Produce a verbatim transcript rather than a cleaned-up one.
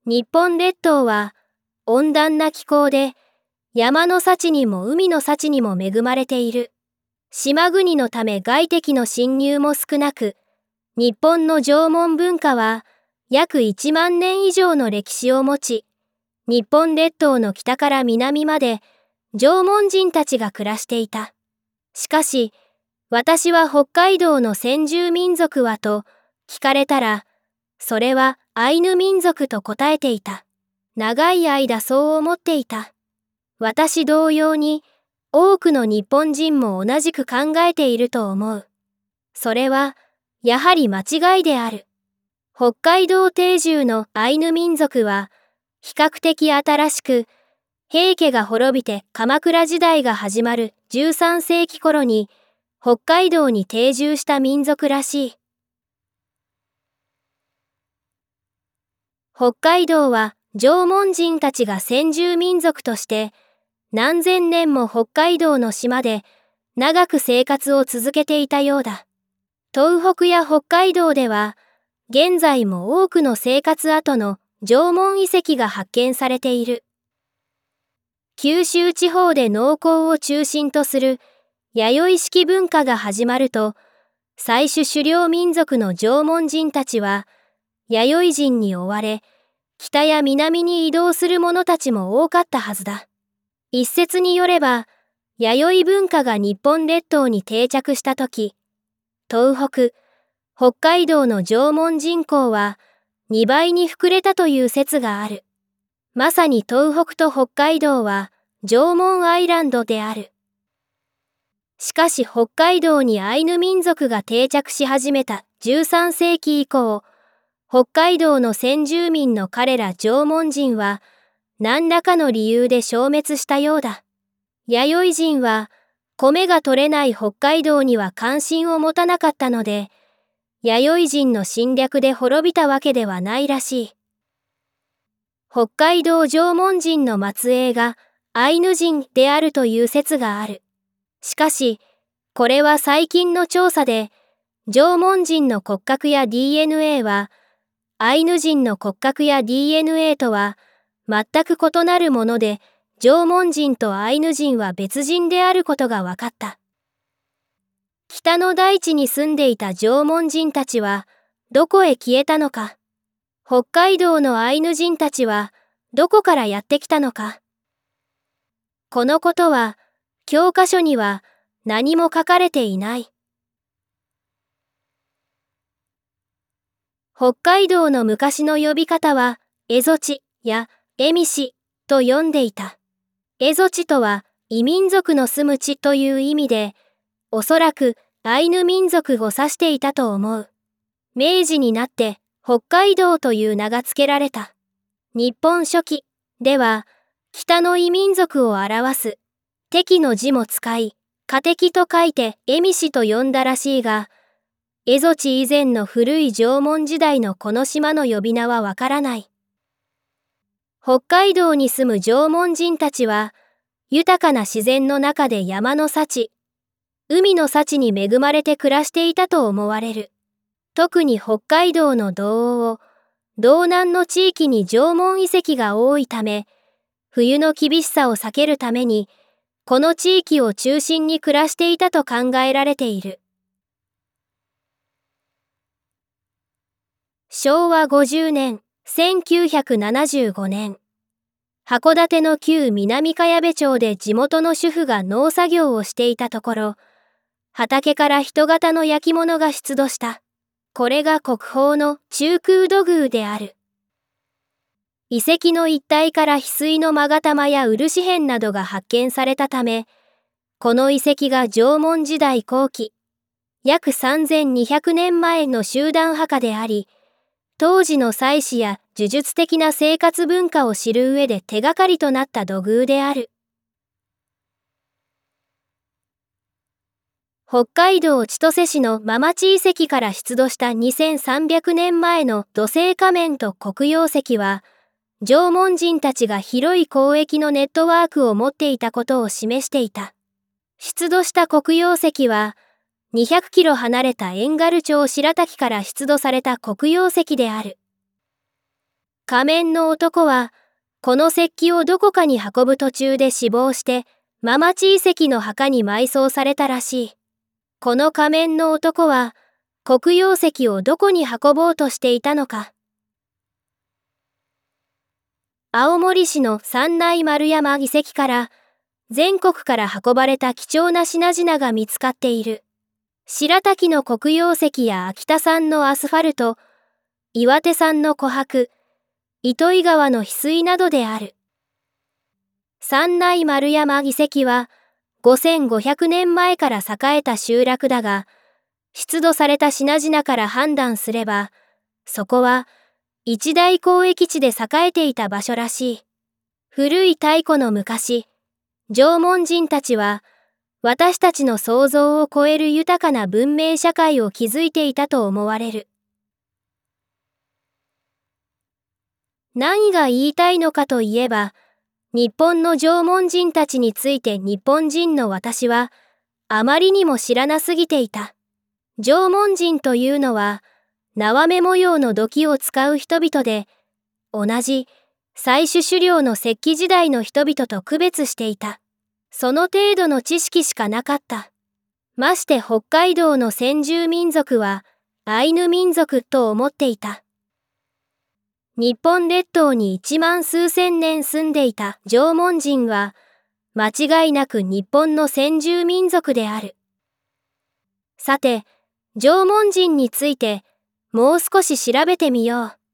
日本列島は温暖な気候で、山の幸にも海の幸にも恵まれている。島国のため外敵の侵入も少なく、日本の縄文文化は約いちまんねん以上の歴史を持ち、日本列島の北から南まで縄文人たちが暮らしていた。しかし、私は北海道の先住民族はと聞かれたら、それはアイヌ民族と答えていた。長い間そう思っていた。私同様に多くの日本人も同じく考えていると思う。それはやはり間違いである。北海道定住のアイヌ民族は比較的新しく、平家が滅びて鎌倉時代が始まるじゅうさんせいき頃に北海道に定住した民族らしい。北海道は縄文人たちが先住民族として何千年も北海道の島で長く生活を続けていたようだ。東北や北海道では現在も多くの生活跡の縄文遺跡が発見されている。九州地方で農耕を中心とする弥生式文化が始まると、採取狩猟民族の縄文人たちは弥生人に追われ、北や南に移動する者たちも多かったはずだ。一説によれば、弥生文化が日本列島に定着したとき、東北、北海道の縄文人口はにばいに膨れたという説がある。まさに東北と北海道は縄文アイランドである。しかし北海道にアイヌ民族が定着し始めたじゅうさんせいき以降、北海道の先住民の彼ら縄文人は何らかの理由で消滅したようだ。弥生人は米が取れない北海道には関心を持たなかったので、弥生人の侵略で滅びたわけではないらしい。北海道縄文人の末裔がアイヌ人であるという説がある。しかし、これは最近の調査で、縄文人の骨格や ディーエヌエー は、アイヌ人の骨格や ディーエヌエー とは全く異なるもので、縄文人とアイヌ人は別人であることが分かった。北の大地に住んでいた縄文人たちはどこへ消えたのか。北海道のアイヌ人たちはどこからやってきたのか。このことは教科書には何も書かれていない。北海道の昔の呼び方は蝦夷地や蝦夷地と呼んでいた。蝦夷地とは異民族の住む地という意味で、おそらくアイヌ民族を指していたと思う。明治になって北海道という名が付けられた。日本書紀では北の異民族を表す敵の字も使い、化敵と書いて蝦夷地と呼んだらしいが、蝦夷地以前の古い縄文時代のこの島の呼び名はわからない。北海道に住む縄文人たちは、豊かな自然の中で山の幸、海の幸に恵まれて暮らしていたと思われる。特に北海道の道央、道南の地域に縄文遺跡が多いため、冬の厳しさを避けるために、この地域を中心に暮らしていたと考えられている。しょうわごじゅうねん、せんきゅうひゃくななじゅうごねん、函館の旧南茅部町で地元の主婦が農作業をしていたところ、畑から人型の焼き物が出土した。これが国宝の中空土偶である。遺跡の一帯から翡翠の勾玉や漆片などが発見されたため、この遺跡が縄文時代後期、約さんぜんにひゃくねんまえの集団墓であり、当時の祭祀や呪術的な生活文化を知る上で手がかりとなった土偶である。北海道千歳市の間町遺跡から出土したにせんさんびゃくねんまえの土星仮面と黒曜石は、縄文人たちが広い交易のネットワークを持っていたことを示していた。出土した黒曜石は、にひゃくキロ離れた遠軽町白滝から出土された黒曜石である。 仮面の男は、この石器をどこかに運ぶ途中で死亡して、ママチ遺跡の墓に埋葬されたらしい。この仮面の男は、黒曜石をどこに運ぼうとしていたのか。青森市の三内丸山遺跡から、全国から運ばれた貴重な品々が見つかっている。白滝の黒曜石や秋田産のアスファルト、岩手産の琥珀、糸魚川の翡翠などである。三内丸山遺跡はごせんごひゃくねんまえから栄えた集落だが、出土された品々から判断すれば、そこは一大交易地で栄えていた場所らしい。古い太古の昔、縄文人たちは私たちの想像を超える豊かな文明社会を築いていたと思われる。何が言いたいのかといえば、日本の縄文人たちについて日本人の私はあまりにも知らなすぎていた。縄文人というのは縄目模様の土器を使う人々で、同じ採取狩猟の石器時代の人々と区別していた。その程度の知識しかなかった。まして北海道の先住民族はアイヌ民族と思っていた。日本列島に一万数千年住んでいた縄文人は、間違いなく日本の先住民族である。さて、縄文人についてもう少し調べてみよう。